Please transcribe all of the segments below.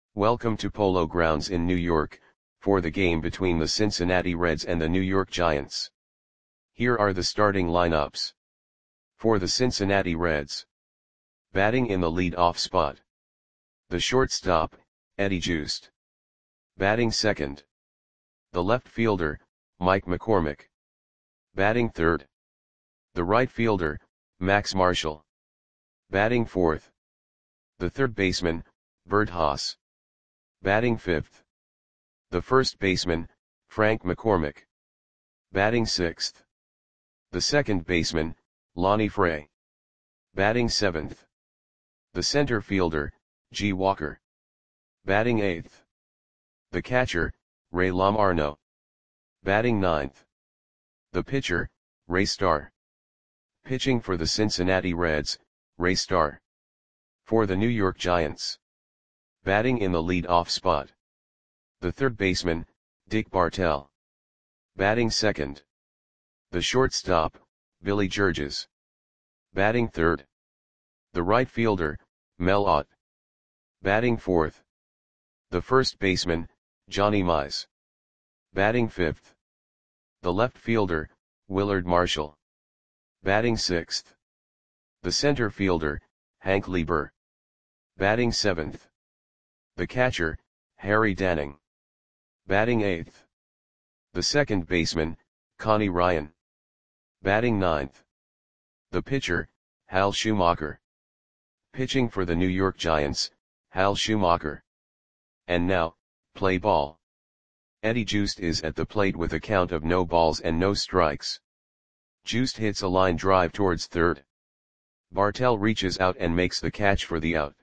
Welcome to Polo Grounds in New York, for the game between the Cincinnati Reds and the New York Giants. Here are the starting lineups. For the Cincinnati Reds. Batting in the lead-off spot. The shortstop, Eddie Joost. Batting second. The left fielder, Mike McCormick. Batting third. The right fielder, Max Marshall. Batting fourth. The third baseman, Bert Haas. Batting fifth. The first baseman, Frank McCormick. Batting sixth. The second baseman, Lonnie Fray. Batting seventh. The center fielder, G. Walker. Batting eighth. The catcher, Ray Lamarno. Batting ninth. The pitcher, Ray Starr. Pitching for the Cincinnati Reds, Ray Starr. For the New York Giants. Batting in the lead-off spot. The third baseman, Dick Bartell. Batting second. The shortstop, Billy Georges. Batting third. The right fielder, Mel Ott. Batting fourth. The first baseman, Johnny Mize. Batting fifth. The left fielder, Willard Marshall. Batting sixth. The center fielder, Hank Lieber. Batting seventh. The catcher, Harry Danning. Batting eighth. The second baseman, Connie Ryan. Batting ninth. The pitcher, Hal Schumacher. Pitching for the New York Giants, Hal Schumacher. And now, play ball. Eddie Joost is at the plate with a count of no balls and no strikes. Joost hits a line drive towards third. Bartell reaches out and makes the catch for the out.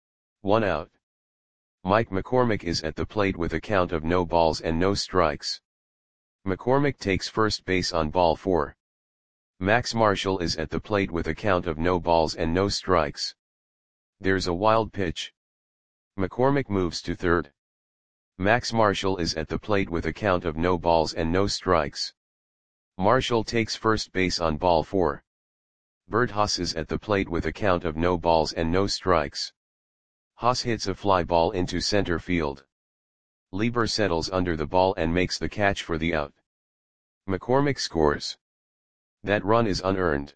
1 out. Mike McCormick is at the plate with a count of no balls and no strikes. McCormick takes first base on ball 4. Max Marshall is at the plate with a count of no balls and no strikes. There's a wild pitch. McCormick moves to third. Max Marshall is at the plate with a count of no balls and no strikes. Marshall takes first base on ball 4. Bert Haas is at the plate with a count of no balls and no strikes. Haas hits a fly ball into center field. Lieber settles under the ball and makes the catch for the out. McCormick scores. That run is unearned.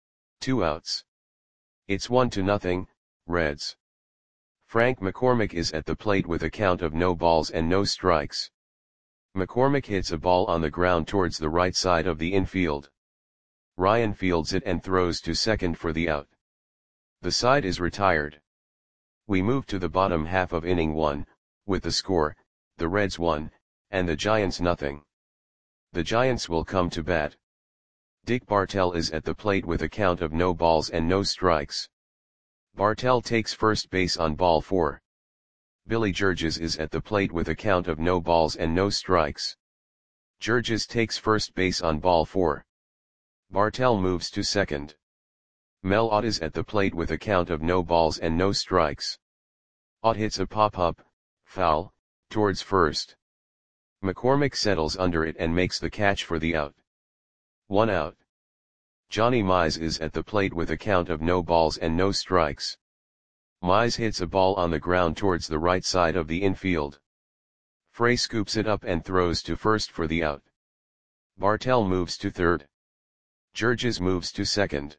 2 outs. It's 1-0, Reds. Frank McCormick is at the plate with a count of no balls and no strikes. McCormick hits a ball on the ground towards the right side of the infield. Ryan fields it and throws to second for the out. The side is retired. We move to the bottom half of inning 1, with the score, the Reds 1, and the Giants 0. The Giants will come to bat. Dick Bartell is at the plate with a count of no balls and no strikes. Bartell takes first base on ball 4. Billy Georges is at the plate with a count of no balls and no strikes. Georges takes first base on ball 4. Bartell moves to second. Mel Ott is at the plate with a count of no balls and no strikes. Ott hits a pop-up, foul, towards first. McCormick settles under it and makes the catch for the out. 1 out. Johnny Mize is at the plate with a count of no balls and no strikes. Mize hits a ball on the ground towards the right side of the infield. Fray scoops it up and throws to first for the out. Bartell moves to third. Georges moves to second.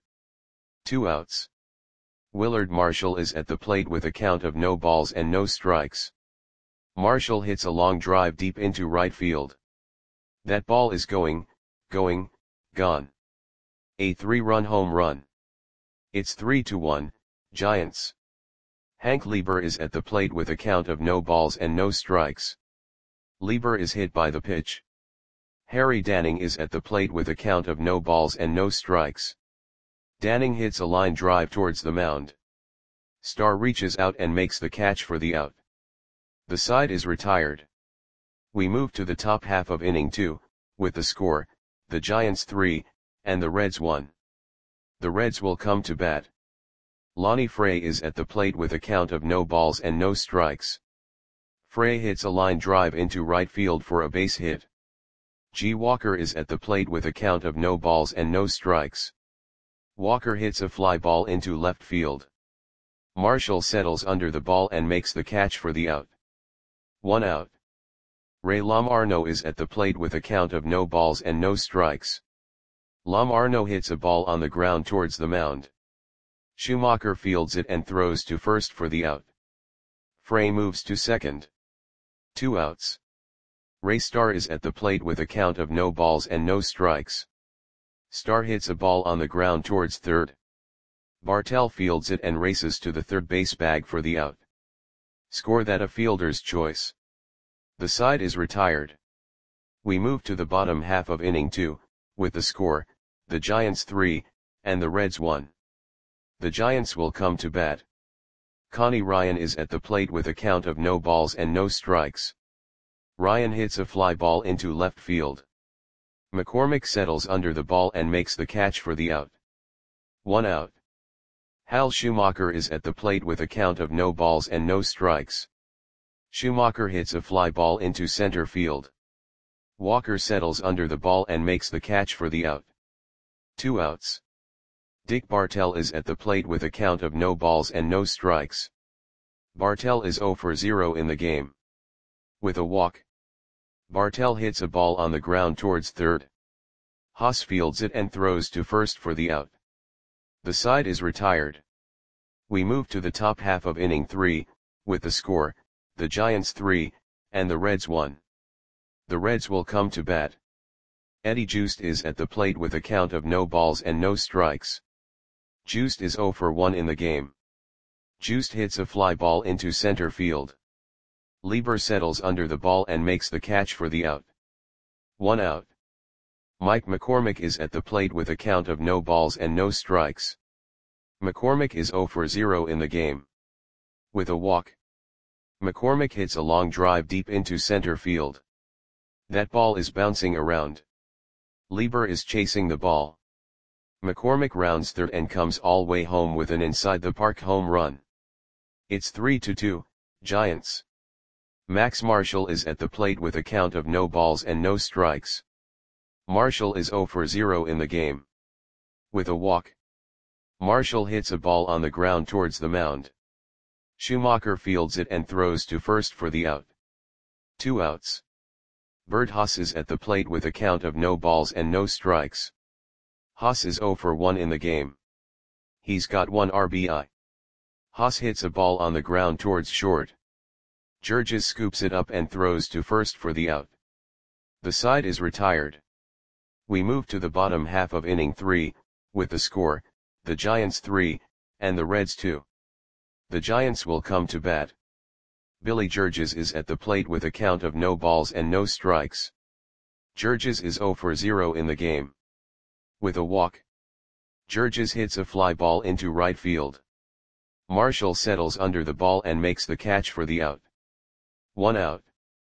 2 outs. Willard Marshall is at the plate with a count of no balls and no strikes. Marshall hits a long drive deep into right field. That ball is gone. A 3-run home run. It's 3-1, Giants. Hank Lieber is at the plate with a count of no balls and no strikes. Lieber is hit by the pitch. Harry Danning is at the plate with a count of no balls and no strikes. Danning hits a line drive towards the mound. Starr reaches out and makes the catch for the out. The side is retired. We move to the top half of inning 2, with the score, the Giants 3, and the Reds 1. The Reds will come to bat. Lonnie Fray is at the plate with a count of no balls and no strikes. Fray hits a line drive into right field for a base hit. G. Walker is at the plate with a count of no balls and no strikes. Walker hits a fly ball into left field. Marshall settles under the ball and makes the catch for the out. 1 out. Ray Lamarno is at the plate with a count of no balls and no strikes. Lamarno hits a ball on the ground towards the mound. Schumacher fields it and throws to first for the out. Frey moves to second. 2 outs. Ray Starr is at the plate with a count of no balls and no strikes. Starr hits a ball on the ground towards third. Bartell fields it and races to the third base bag for the out. Score that a fielder's choice. The side is retired. We move to the bottom half of inning 2, with the score, the Giants 3, and the Reds 1. The Giants will come to bat. Connie Ryan is at the plate with a count of no balls and no strikes. Ryan hits a fly ball into left field. McCormick settles under the ball and makes the catch for the out. 1 out. Hal Schumacher is at the plate with a count of no balls and no strikes. Schumacher hits a fly ball into center field. Walker settles under the ball and makes the catch for the out. 2 outs. Dick Bartell is at the plate with a count of no balls and no strikes. Bartell is 0 for 0 in the game. With a walk, Bartell hits a ball on the ground towards third. Haas fields it and throws to first for the out. The side is retired. We move to the top half of inning 3, with the score, the Giants 3, and the Reds 1. The Reds will come to bat. Eddie Joost is at the plate with a count of no balls and no strikes. Joost is 0 for 1 in the game. Joost hits a fly ball into center field. Lieber settles under the ball and makes the catch for the out. 1 out. Mike McCormick is at the plate with a count of no balls and no strikes. McCormick is 0 for 0 in the game. With a walk, McCormick hits a long drive deep into center field. That ball is bouncing around. Lieber is chasing the ball. McCormick rounds third and comes all way home with an inside-the-park home run. It's 3-2, Giants. Max Marshall is at the plate with a count of no balls and no strikes. Marshall is 0 for 0 in the game. With a walk, Marshall hits a ball on the ground towards the mound. Schumacher fields it and throws to first for the out. 2 outs. Bert Haas is at the plate with a count of no balls and no strikes. Haas is 0 for 1 in the game. He's got 1 RBI. Haas hits a ball on the ground towards short. Georges scoops it up and throws to first for the out. The side is retired. We move to the bottom half of inning 3, with the score, the Giants 3, and the Reds 2. The Giants will come to bat. Billy Georges is at the plate with a count of no balls and no strikes. Georges is 0 for 0 in the game. With a walk, Georges hits a fly ball into right field. Marshall settles under the ball and makes the catch for the out. 1 out.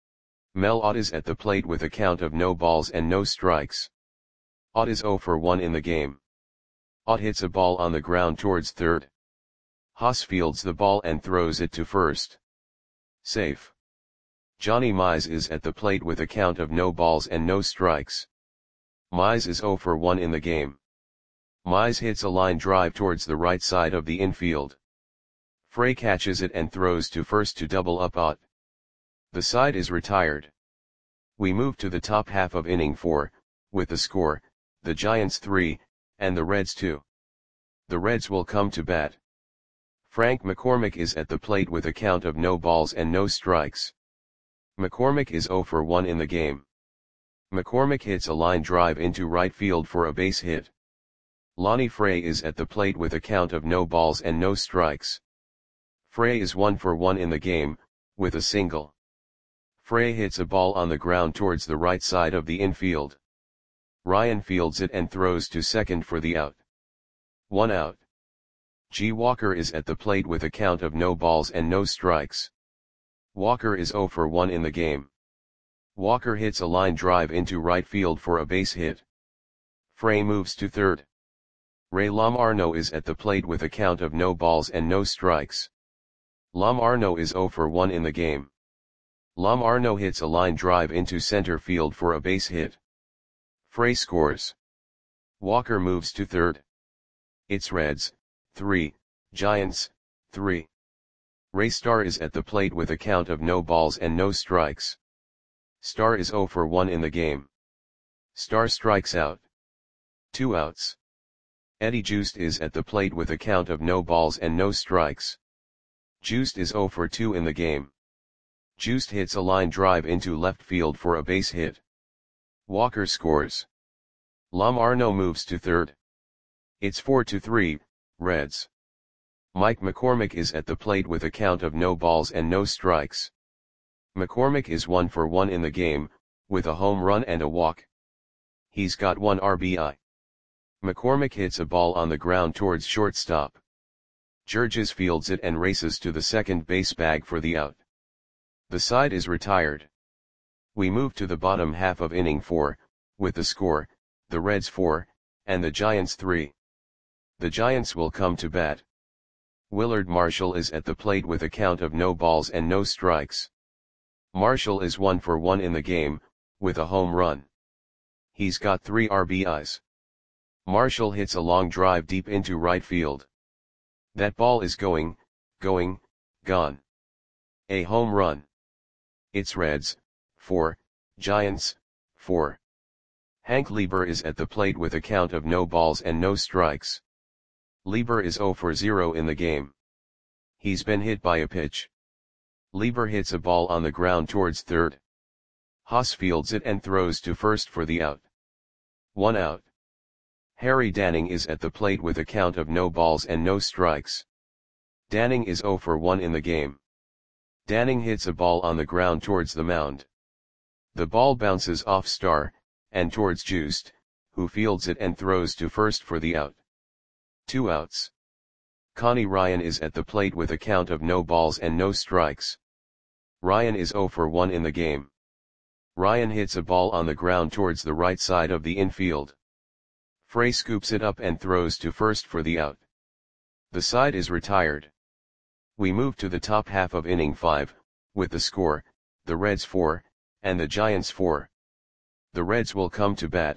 Mel Ott is at the plate with a count of no balls and no strikes. Ott is 0 for 1 in the game. Ott hits a ball on the ground towards third. Haas fields the ball and throws it to first. Safe. Johnny Mize is at the plate with a count of no balls and no strikes. Mize is 0 for 1 in the game. Mize hits a line drive towards the right side of the infield. Frey catches it and throws to first to double up Ott. The side is retired. We move to the top half of inning 4, with the score, the Giants 3, and the Reds 2. The Reds will come to bat. Frank McCormick is at the plate with a count of no balls and no strikes. McCormick is 0 for 1 in the game. McCormick hits a line drive into right field for a base hit. Lonnie Frey is at the plate with a count of no balls and no strikes. Frey is 1 for 1 in the game, with a single. Frey hits a ball on the ground towards the right side of the infield. Ryan fields it and throws to second for the out. 1 out. G. Walker is at the plate with a count of no balls and no strikes. Walker is 0 for 1 in the game. Walker hits a line drive into right field for a base hit. Frey moves to third. Ray Lamarno is at the plate with a count of no balls and no strikes. Lamarno is 0 for 1 in the game. Lamarno hits a line drive into center field for a base hit. Frey scores. Walker moves to third. It's Reds 3, Giants 3. Ray Star is at the plate with a count of no balls and no strikes. Star is 0 for 1 in the game. Star strikes out. 2 outs. Eddie Juiced is at the plate with a count of no balls and no strikes. Juiced is 0 for 2 in the game. Juiced hits a line drive into left field for a base hit. Walker scores. Lam Arno moves to third. It's 4-3, Reds. Mike McCormick is at the plate with a count of no balls and no strikes. McCormick is 1 for 1 in the game, with a home run and a walk. He's got 1 RBI. McCormick hits a ball on the ground towards shortstop. Georges fields it and races to the second base bag for the out. The side is retired. We move to the bottom half of inning 4, with the score, the Reds 4, and the Giants 3. The Giants will come to bat. Willard Marshall is at the plate with a count of no balls and no strikes. Marshall is 1 for 1 in the game, with a home run. He's got 3 RBIs. Marshall hits a long drive deep into right field. That ball is gone. A home run. It's Reds, 4, Giants, 4. Hank Lieber is at the plate with a count of no balls and no strikes. Lieber is 0 for 0 in the game. He's been hit by a pitch. Lieber hits a ball on the ground towards third. Haas fields it and throws to first for the out. 1 out. Harry Danning is at the plate with a count of no balls and no strikes. Danning is 0 for 1 in the game. Danning hits a ball on the ground towards the mound. The ball bounces off Star, and towards Juiced, who fields it and throws to first for the out. 2 outs. Connie Ryan is at the plate with a count of no balls and no strikes. Ryan is 0 for 1 in the game. Ryan hits a ball on the ground towards the right side of the infield. Frey scoops it up and throws to first for the out. The side is retired. We move to the top half of inning 5, with the score, the Reds 4, and the Giants 4. The Reds will come to bat.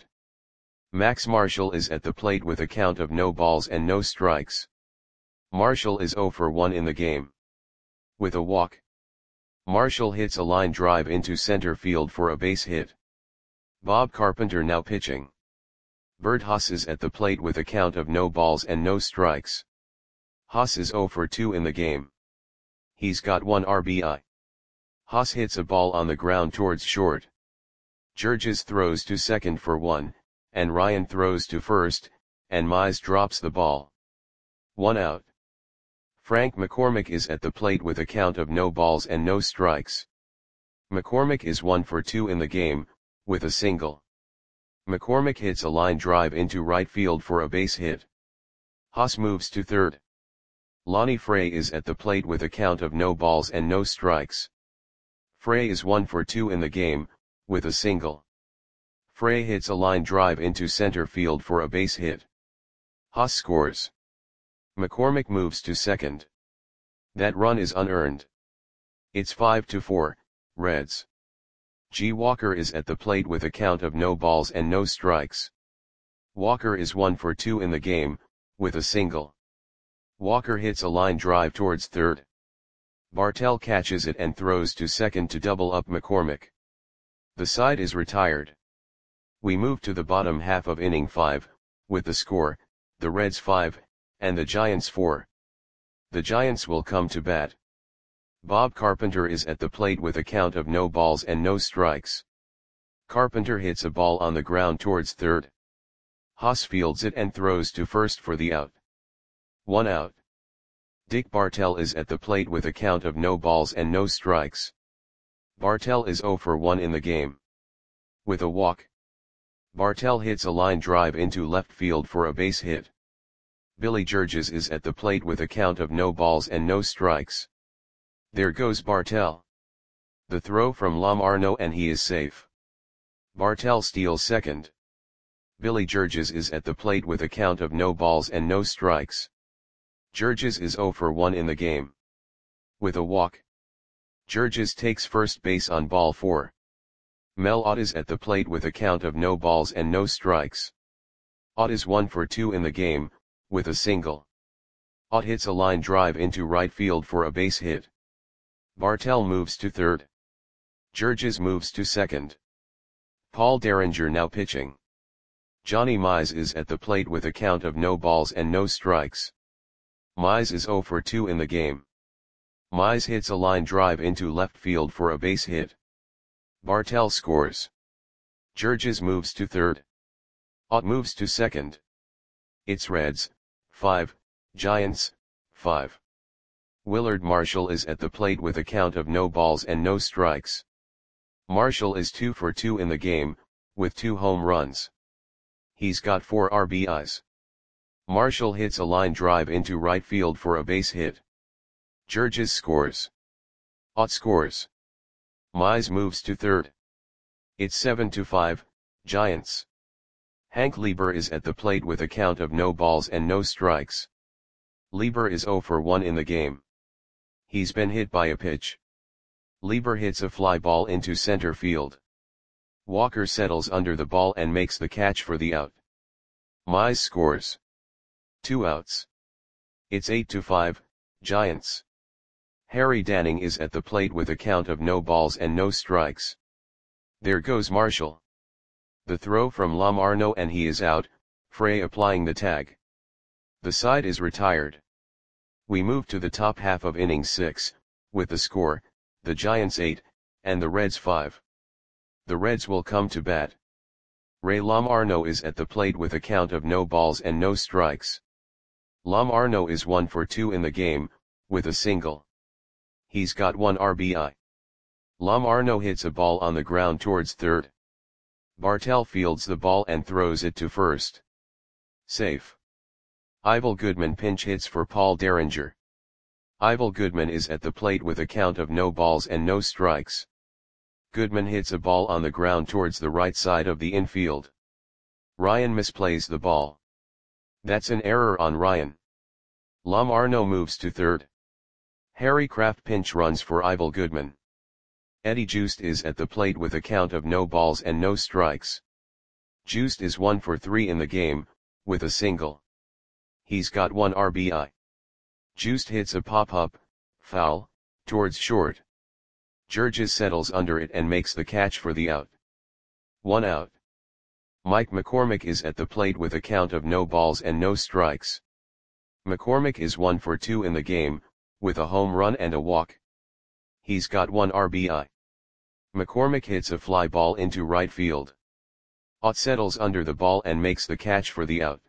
Max Marshall is at the plate with a count of no balls and no strikes. Marshall is 0 for 1 in the game. With a walk. Marshall hits a line drive into center field for a base hit. Bob Carpenter now pitching. Bert Haas is at the plate with a count of no balls and no strikes. Haas is 0 for 2 in the game. He's got 1 RBI. Haas hits a ball on the ground towards short. Georges throws to second for 1, and Ryan throws to first, and Mize drops the ball. 1 out. Frank McCormick is at the plate with a count of no balls and no strikes. McCormick is 1 for 2 in the game, with a single. McCormick hits a line drive into right field for a base hit. Haas moves to third. Lonnie Frey is at the plate with a count of no balls and no strikes. Frey is 1 for 2 in the game, with a single. Frey hits a line drive into center field for a base hit. Haas scores. McCormick moves to second. That run is unearned. It's 5-4, Reds. G. Walker is at the plate with a count of no balls and no strikes. Walker is 1 for 2 in the game, with a single. Walker hits a line drive towards third. Bartell catches it and throws to second to double up McCormick. The side is retired. We move to the bottom half of inning 5, with the score, the Reds 5, and the Giants 4. The Giants will come to bat. Bob Carpenter is at the plate with a count of no balls and no strikes. Carpenter hits a ball on the ground towards third. Haas fields it and throws to first for the out. 1 out. Dick Bartell is at the plate with a count of no balls and no strikes. Bartell is 0 for 1 in the game. With a walk. Bartell hits a line drive into left field for a base hit. Billy Georges is at the plate with a count of no balls and no strikes. There goes Bartell. The throw from Lam Arno and he is safe. Bartell steals second. Billy Georges is at the plate with a count of no balls and no strikes. Georges is 0 for 1 in the game. With a walk. Georges takes first base on ball 4. Mel Ott is at the plate with a count of no balls and no strikes. Ott is 1 for 2 in the game, with a single. Ott hits a line drive into right field for a base hit. Bartell moves to third. Georges moves to second. Paul Derringer now pitching. Johnny Mize is at the plate with a count of no balls and no strikes. Mize is 0 for 2 in the game. Mize hits a line drive into left field for a base hit. Bartell scores. Georges moves to third. Ott moves to second. It's Reds, 5, Giants, 5. Willard Marshall is at the plate with a count of no balls and no strikes. Marshall is 2 for 2 in the game, with 2 home runs. He's got 4 RBIs. Marshall hits a line drive into right field for a base hit. Georges scores. Ott scores. Mize moves to third. It's 7-5, Giants. Hank Lieber is at the plate with a count of no balls and no strikes. Lieber is 0 for 1 in the game. He's been hit by a pitch. Lieber hits a fly ball into center field. Walker settles under the ball and makes the catch for the out. Mize scores. 2 outs. It's 8-5, Giants. Harry Danning is at the plate with a count of no balls and no strikes. There goes Marshall. The throw from Lamarno and he is out, Frey applying the tag. The side is retired. We move to the top half of inning 6, with the score, the Giants 8, and the Reds 5. The Reds will come to bat. Ray Lamarno is at the plate with a count of no balls and no strikes. Lamarno is 1 for 2 in the game, with a single. He's got 1 RBI. Lamarno hits a ball on the ground towards third. Bartell fields the ball and throws it to first. Safe. Ivel Goodman pinch hits for Paul Derringer. Ivel Goodman is at the plate with a count of no balls and no strikes. Goodman hits a ball on the ground towards the right side of the infield. Ryan misplays the ball. That's an error on Ryan. Lamarno moves to third. Harry Kraft pinch runs for Ivel Goodman. Eddie Joost is at the plate with a count of no balls and no strikes. Joost is 1 for 3 in the game, with a single. He's got 1 RBI. Joost hits a pop-up, foul, towards short. Georges settles under it and makes the catch for the out. 1 out. Mike McCormick is at the plate with a count of no balls and no strikes. McCormick is 1 for 2 in the game, with a home run and a walk. He's got 1 RBI. McCormick hits a fly ball into right field. Ott settles under the ball and makes the catch for the out.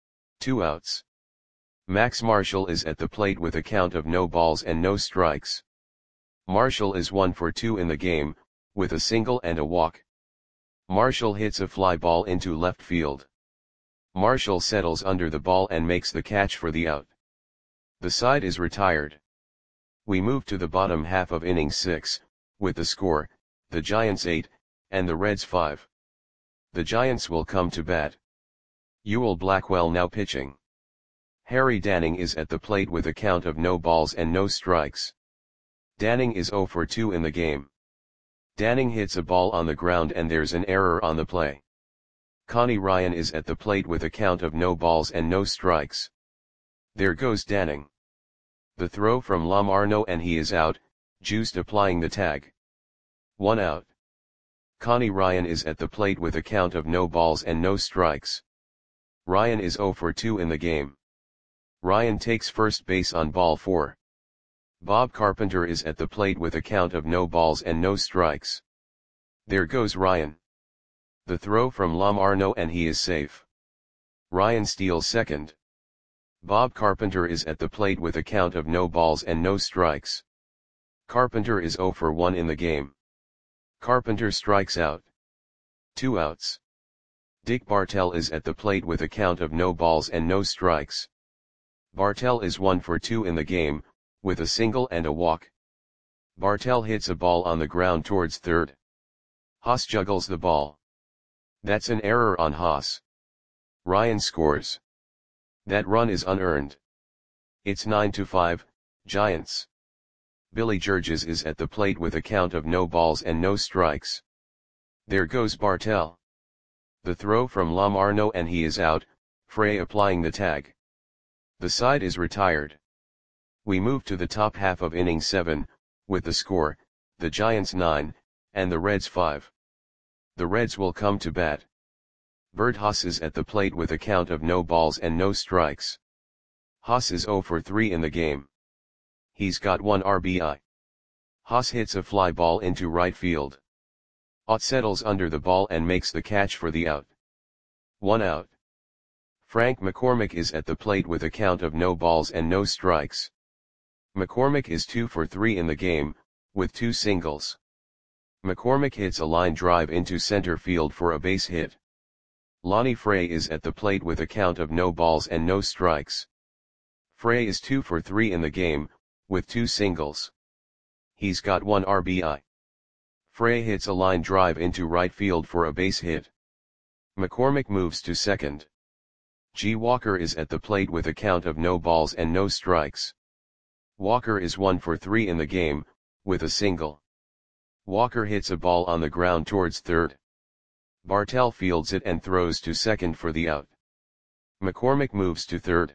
2 outs. Max Marshall is at the plate with a count of no balls and no strikes. Marshall is 1 for 2 in the game, with a single and a walk. Marshall hits a fly ball into left field. Marshall settles under the ball and makes the catch for the out. The side is retired. We move to the bottom half of inning 6, with the score, the Giants 8, and the Reds 5. The Giants will come to bat. Ewell Blackwell now pitching. Harry Danning is at the plate with a count of no balls and no strikes. Danning is 0 for 2 in the game. Danning hits a ball on the ground and there's an error on the play. Connie Ryan is at the plate with a count of no balls and no strikes. There goes Danning. The throw from Lamarno and he is out, Joost applying the tag. 1 out. Connie Ryan is at the plate with a count of no balls and no strikes. Ryan is 0 for 2 in the game. Ryan takes first base on ball 4. Bob Carpenter is at the plate with a count of no balls and no strikes. There goes Ryan. The throw from Lamarno and he is safe. Ryan steals second. Bob Carpenter is at the plate with a count of no balls and no strikes. Carpenter is 0 for 1 in the game. Carpenter strikes out. 2 outs. Dick Bartell is at the plate with a count of no balls and no strikes. Bartell is 1 for 2 in the game, with a single and a walk. Bartell hits a ball on the ground towards third. Haas juggles the ball. That's an error on Haas. Ryan scores. That run is unearned. It's 9-5, Giants. Billy Georges is at the plate with a count of no balls and no strikes. There goes Bartell. The throw from Lamarno and he is out, Frey applying the tag. The side is retired. We move to the top half of inning 7, with the score, the Giants 9, and the Reds 5. The Reds will come to bat. Bert Haas is at the plate with a count of no balls and no strikes. Haas is 0 for 3 in the game. He's got 1 RBI. Haas hits a fly ball into right field. Ott settles under the ball and makes the catch for the out. 1 out. Frank McCormick is at the plate with a count of no balls and no strikes. McCormick is 2 for 3 in the game, with 2 singles. McCormick hits a line drive into center field for a base hit. Lonnie Frey is at the plate with a count of no balls and no strikes. Frey is 2 for 3 in the game, with 2 singles. He's got 1 RBI. Frey hits a line drive into right field for a base hit. McCormick moves to second. G. Walker is at the plate with a count of no balls and no strikes. Walker is 1 for 3 in the game, with a single. Walker hits a ball on the ground towards third. Bartell fields it and throws to second for the out. McCormick moves to third.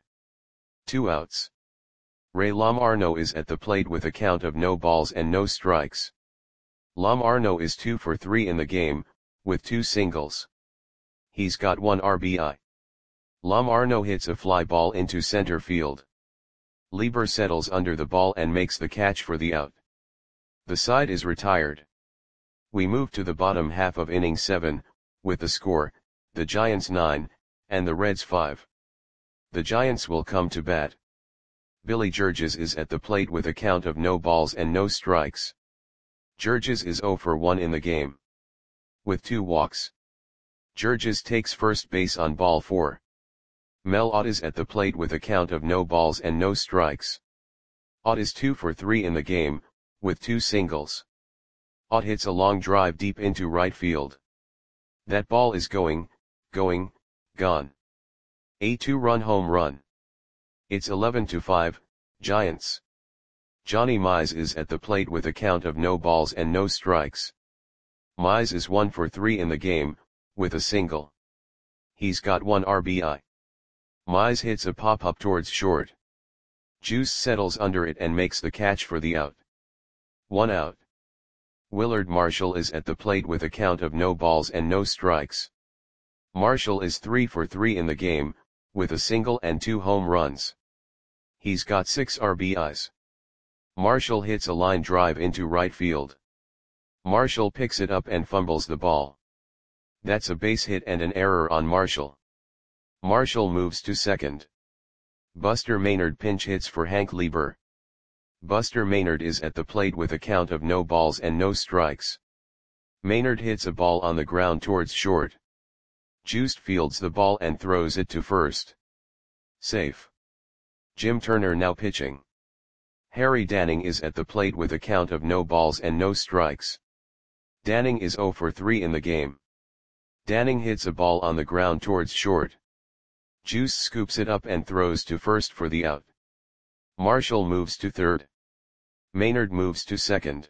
2 outs. Ray Lamarno is at the plate with a count of no balls and no strikes. Lamarno is 2 for 3 in the game, with 2 singles. He's got 1 RBI. Lamarno hits a fly ball into center field. Lieber settles under the ball and makes the catch for the out. The side is retired. We move to the bottom half of inning 7, with the score, the Giants 9, and the Reds 5. The Giants will come to bat. Billy Georges is at the plate with a count of no balls and no strikes. Georges is 0 for 1 in the game. With 2 walks. Georges takes first base on ball 4. Mel Ott is at the plate with a count of no balls and no strikes. Ott is 2 for 3 in the game, with 2 singles. Ott hits a long drive deep into right field. That ball is gone. A 2-run home run. It's 11-5, Giants. Johnny Mize is at the plate with a count of no balls and no strikes. Mize is 1 for 3 in the game, with a single. He's got 1 RBI. Mize hits a pop-up towards short. Juice settles under it and makes the catch for the out. 1 out. Willard Marshall is at the plate with a count of no balls and no strikes. Marshall is 3 for 3 in the game, with a single and 2 home runs. He's got 6 RBIs. Marshall hits a line drive into right field. Marshall picks it up and fumbles the ball. That's a base hit and an error on Marshall. Marshall moves to second. Buster Maynard pinch hits for Hank Lieber. Buster Maynard is at the plate with a count of no balls and no strikes. Maynard hits a ball on the ground towards short. Juiced fields the ball and throws it to first. Safe. Jim Turner now pitching. Harry Danning is at the plate with a count of no balls and no strikes. Danning is 0 for 3 in the game. Danning hits a ball on the ground towards short. Juice scoops it up and throws to first for the out. Marshall moves to third. Maynard moves to second.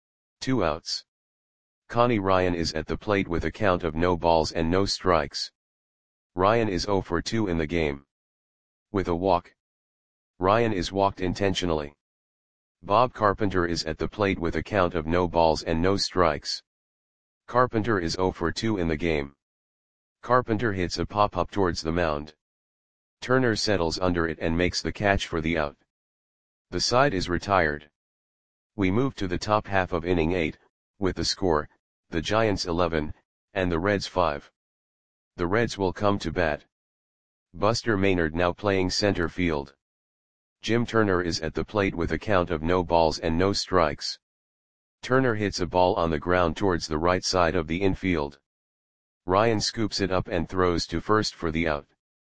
2 outs. Connie Ryan is at the plate with a count of no balls and no strikes. Ryan is 0 for 2 in the game. With a walk. Ryan is walked intentionally. Bob Carpenter is at the plate with a count of no balls and no strikes. Carpenter is 0 for 2 in the game. Carpenter hits a pop-up towards the mound. Turner settles under it and makes the catch for the out. The side is retired. We move to the top half of inning 8, with the score, the Giants 11, and the Reds 5. The Reds will come to bat. Buster Maynard now playing center field. Jim Turner is at the plate with a count of no balls and no strikes. Turner hits a ball on the ground towards the right side of the infield. Ryan scoops it up and throws to first for the out.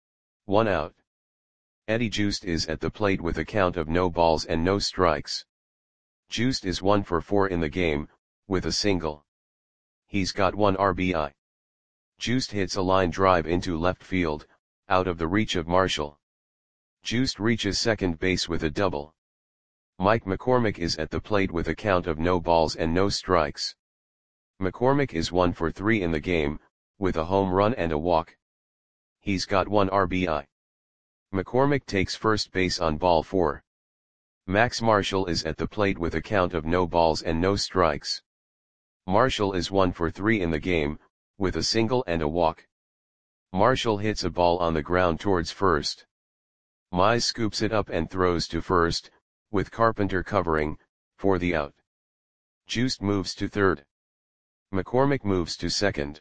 1 out. Eddie Juiced is at the plate with a count of no balls and no strikes. Juiced is 1 for 4 in the game, with a single. He's got 1 RBI. Juiced hits a line drive into left field, out of the reach of Marshall. Juiced reaches second base with a double. Mike McCormick is at the plate with a count of no balls and no strikes. McCormick is 1 for 3 in the game, with a home run and a walk. He's got 1 RBI. McCormick takes first base on ball 4. Max Marshall is at the plate with a count of no balls and no strikes. Marshall is 1 for 3 in the game, with a single and a walk. Marshall hits a ball on the ground towards first. Mize scoops it up and throws to first, with Carpenter covering, for the out. Juiced moves to third. McCormick moves to second.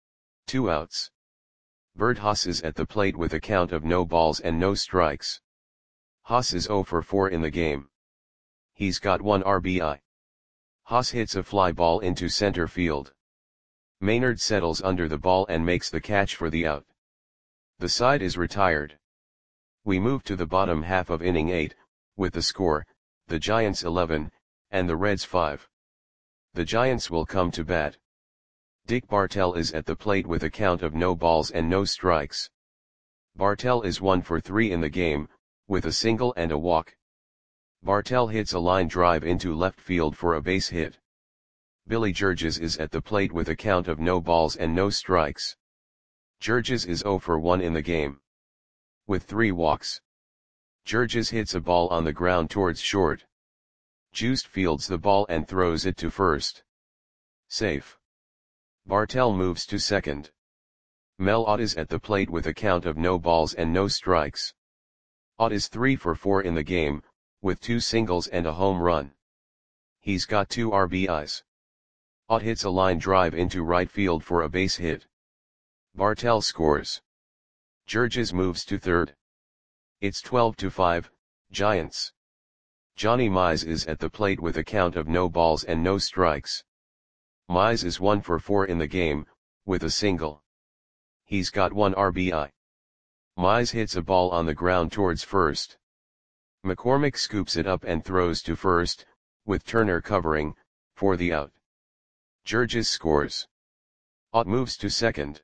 2 outs. Bert Haas is at the plate with a count of no balls and no strikes. Haas is 0 for 4 in the game. He's got 1 RBI. Haas hits a fly ball into center field. Maynard settles under the ball and makes the catch for the out. The side is retired. We move to the bottom half of inning 8, with the score, the Giants 11, and the Reds 5. The Giants will come to bat. Dick Bartell is at the plate with a count of no balls and no strikes. Bartell is 1 for 3 in the game, with a single and a walk. Bartell hits a line drive into left field for a base hit. Billy Georges is at the plate with a count of no balls and no strikes. Georges is 0 for 1 in the game, with 3 walks. Georges hits a ball on the ground towards short. Juiced fields the ball and throws it to first. Safe. Bartell moves to second. Mel Ott is at the plate with a count of no balls and no strikes. Ott is 3 for 4 in the game, with 2 singles and a home run. He's got 2 RBIs. Ott hits a line drive into right field for a base hit. Bartell scores. Georges moves to third. It's 12-5, Giants. Johnny Mize is at the plate with a count of no balls and no strikes. Mize is 1 for 4 in the game, with a single. He's got 1 RBI. Mize hits a ball on the ground towards first. McCormick scoops it up and throws to first, with Turner covering, for the out. Georges scores. Ott moves to second.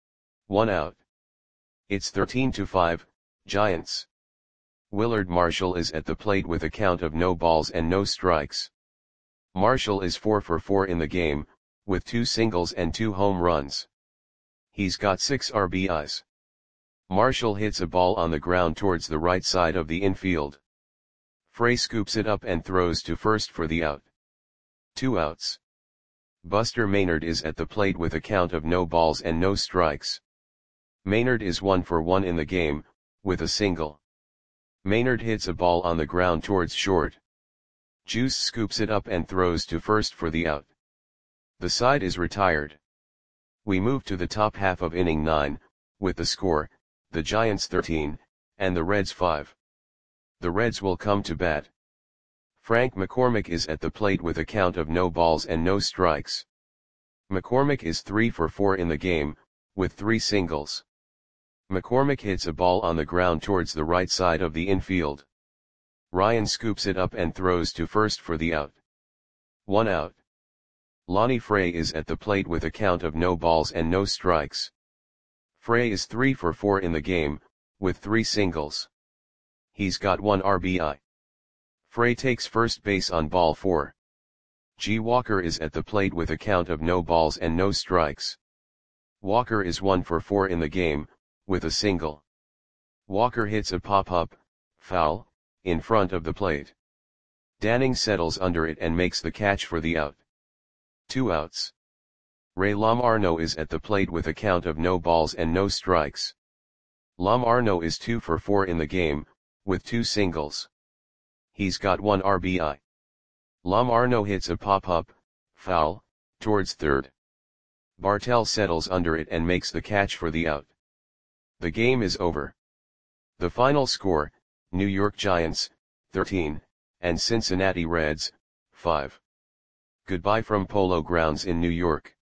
1 out. It's 13-5, Giants. Willard Marshall is at the plate with a count of no balls and no strikes. Marshall is 4 for 4 in the game, with 2 singles and 2 home runs. He's got 6 RBIs. Marshall hits a ball on the ground towards the right side of the infield. Frey scoops it up and throws to first for the out. 2 outs. Buster Maynard is at the plate with a count of no balls and no strikes. Maynard is 1 for 1 in the game, with a single. Maynard hits a ball on the ground towards short. Juice scoops it up and throws to first for the out. The side is retired. We move to the top half of inning 9, with the score, the Giants 13, and the Reds 5. The Reds will come to bat. Frank McCormick is at the plate with a count of no balls and no strikes. McCormick is 3 for 4 in the game, with 3 singles. McCormick hits a ball on the ground towards the right side of the infield. Ryan scoops it up and throws to first for the out. 1 out. Lonnie Frey is at the plate with a count of no balls and no strikes. Frey is 3 for 4 in the game, with 3 singles. He's got 1 RBI. Frey takes first base on ball 4. G. Walker is at the plate with a count of no balls and no strikes. Walker is 1 for 4 in the game, with a single. Walker hits a pop-up, foul, in front of the plate. Danning settles under it and makes the catch for the out. 2 outs. Ray Lamarno is at the plate with a count of no balls and no strikes. Lamarno is 2 for 4 in the game, with 2 singles. He's got 1 RBI. Lamarno hits a pop-up, foul, towards third. Bartell settles under it and makes the catch for the out. The game is over. The final score, New York Giants, 13, and Cincinnati Reds, 5. Goodbye from Polo Grounds in New York.